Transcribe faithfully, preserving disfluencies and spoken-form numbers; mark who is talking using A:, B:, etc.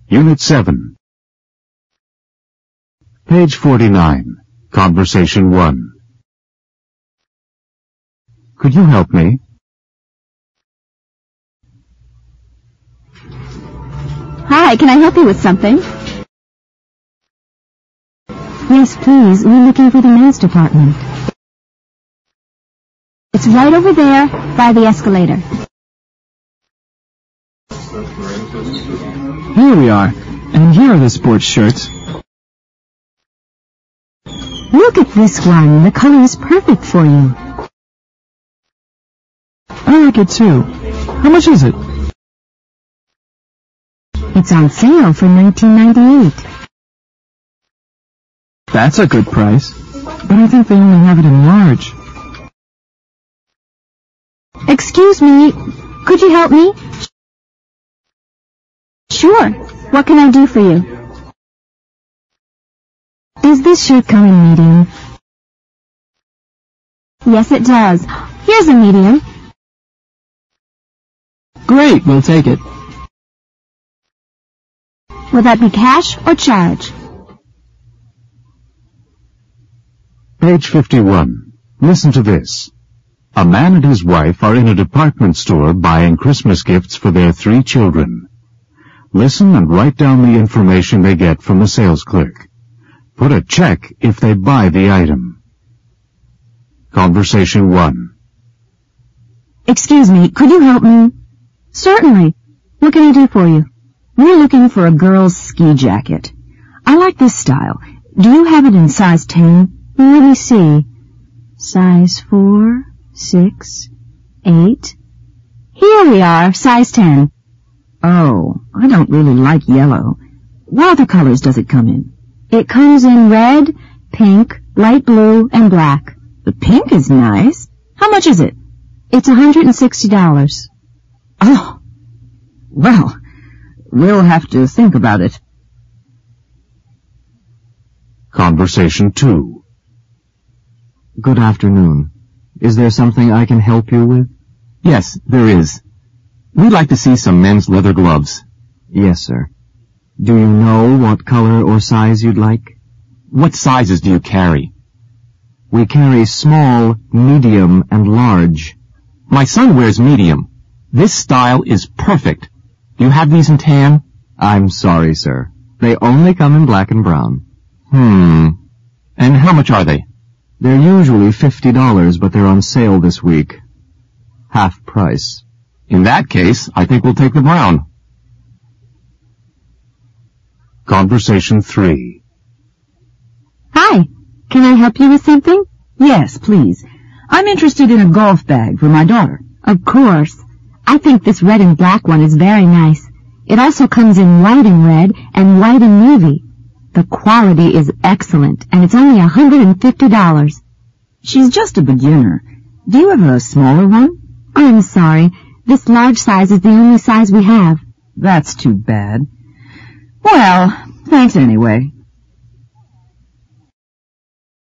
A: Unit seven. Page forty-nine. Conversation one. Could you help me?
B: Hi, can I help you with something?
C: Yes, please. We're looking for the men's department.
B: It's right over there by the escalator.
D: Here we are. And here are the sports shirts.
C: Look at this one. The color is perfect for you.
D: I like it too. How much is it?
C: It's on sale for nineteen ninety-eight.
D: That's a good price. But I think they only have it in large.
B: Excuse me, could you help me? Sure. What can I do for you?
C: Does this shirt come in medium?
B: Yes, it does. Here's a medium.
D: Great, we'll take it.
B: Will that be cash or charge?
A: Page fifty-one. Listen to this. A man and his wife are in a department store buying Christmas gifts for their three children. Listen and write down the information they get from the sales clerk. Put a check if they buy the item. Conversation one.
C: Excuse me, could you help me?
B: Certainly. What can I do for you?
C: We're looking for a girl's ski jacket. I like this style. Do you have it in size ten? Let me see. Size four, six, eight.
B: Here we are, size ten.
C: Oh, I don't really like yellow. What other colors does it come in?
B: It comes in red, pink, light blue, and black.
C: The pink is nice. How much is it?
B: It's one hundred sixty dollars.
C: Oh, well, we'll have to think about it.
A: Conversation two.
D: Good afternoon. Is there something I can help you with?
E: Yes, there is. We'd like to see some men's leather gloves.
D: Yes, sir. Do you know what color or size you'd like?
E: What sizes do you carry?
D: We carry small, medium, and large.
E: My son wears medium. This style is perfect. Do you have these in tan?
D: I'm sorry, sir. They only come in black and brown.
E: Hmm. And how much are they?
D: They're usually fifty dollars, but they're on sale this week. Half price.
E: In that case, I think we'll take the brown.
A: Conversation three.
B: Hi, can I help you with something?
C: Yes, please. I'm interested in a golf bag for my daughter.
B: Of course. I think this red and black one is very nice. It also comes in white and red and white and navy. The quality is excellent, and it's only one hundred fifty dollars.
C: She's just a beginner. Do you have a smaller one?
B: I'm sorry. This large size is the only size we have.
C: That's too bad. Well, thanks anyway.